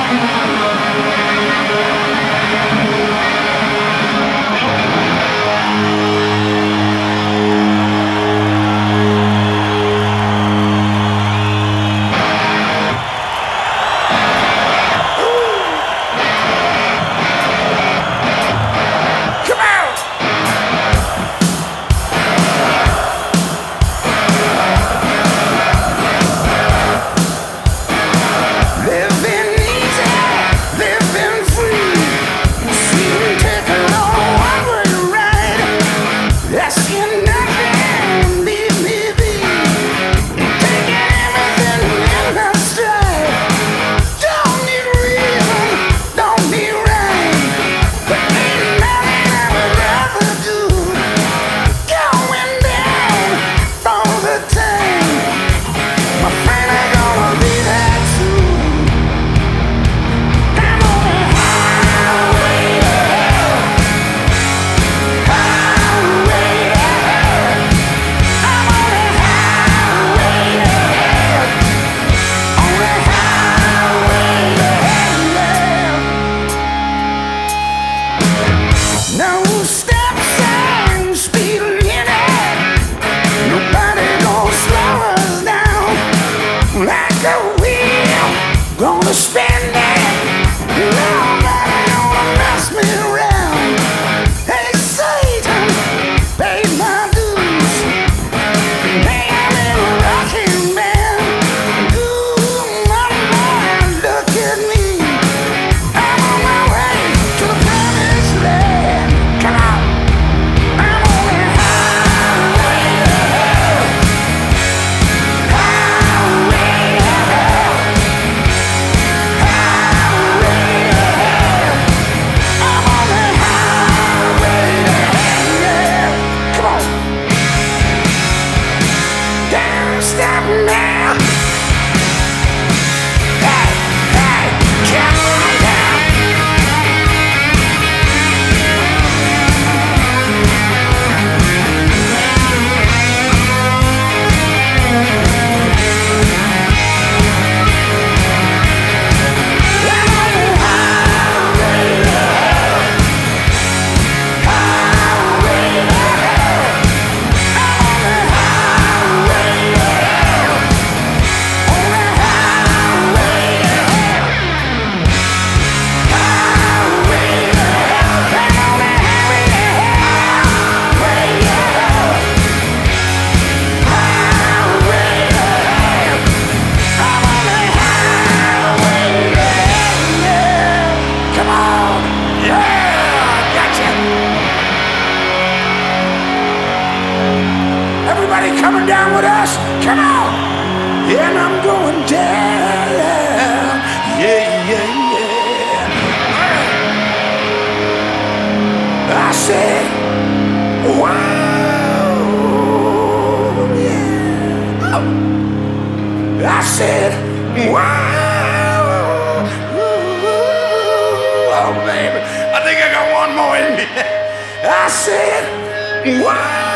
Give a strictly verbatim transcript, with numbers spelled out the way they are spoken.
Gonna spend it. Long night gonna mess me around. Hey Satan, pay my dues. Hey, I'm in a rocking band. Ooh, my mind, look at me. I'm on my way to the promised land. Come on, I'm on the highway to hell. Highway to hell. Stop now! Hey, hey, come on down! I'm on the highway to hell. Highway to hell. I'm on the highway to hell. On the highway to hell. Highway to hell. I'm on the highway to hell. Way to hell. Highway to hell. I'm on the highway to hell. Come on. Yeah, gotcha. Everybody coming down with us? Come on. And I'm going down. Yeah, yeah, yeah. I said, wow. Yeah. Oh. I said, wow. Oh, baby. I think I got one more in me. I said, wow.